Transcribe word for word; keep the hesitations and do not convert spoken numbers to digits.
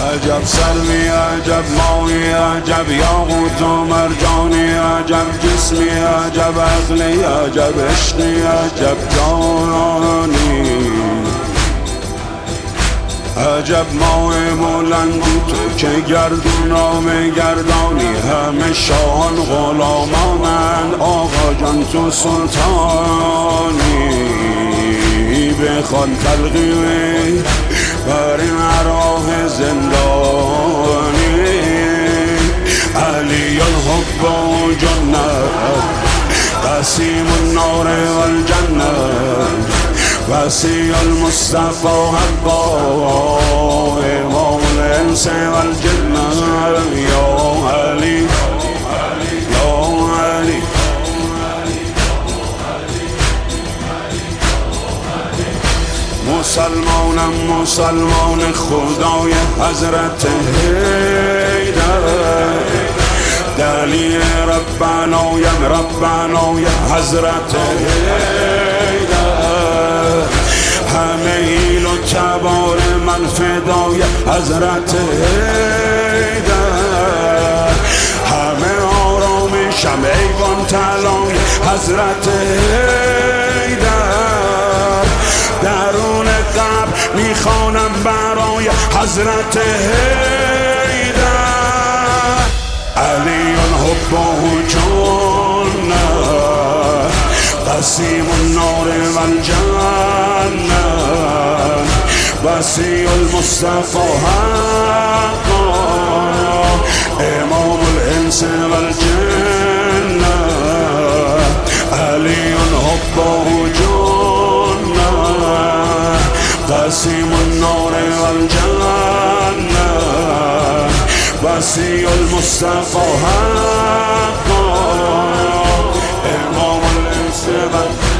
عجب سروی عجب ماهی عجب یاقوت و مرجانی عجب جسمی عجب عقلی عجب عشقی عجب جانانی عجب ماه بلندی تو که گردونام گردانی همه شاهان غلامانند آقا جان تو سلطانی بخوان تلقیه بر این ارواح زندانی علی الحب و جنت قسیم النار و الجنت وسیع المصطفى حقا امام الانس و الجنة یا علی یا علی مسلمانم مسلمان خدای حضرت حیدر دلی ربنایم ربنای حضرت حیدر همه ایل و تبار من فدای حضرت حیدر همه آرامشم ایوان طلای حضرت حیدر درون قبر میخوانم برای حضرت حیدر علی الحب و جنت قسیم النار و الجنة وسیع المصطفى حقا امام الانس و الجنة علی الحب و جنت قسیم النار و الجنة وسیع المصطفى حقا امام الانس و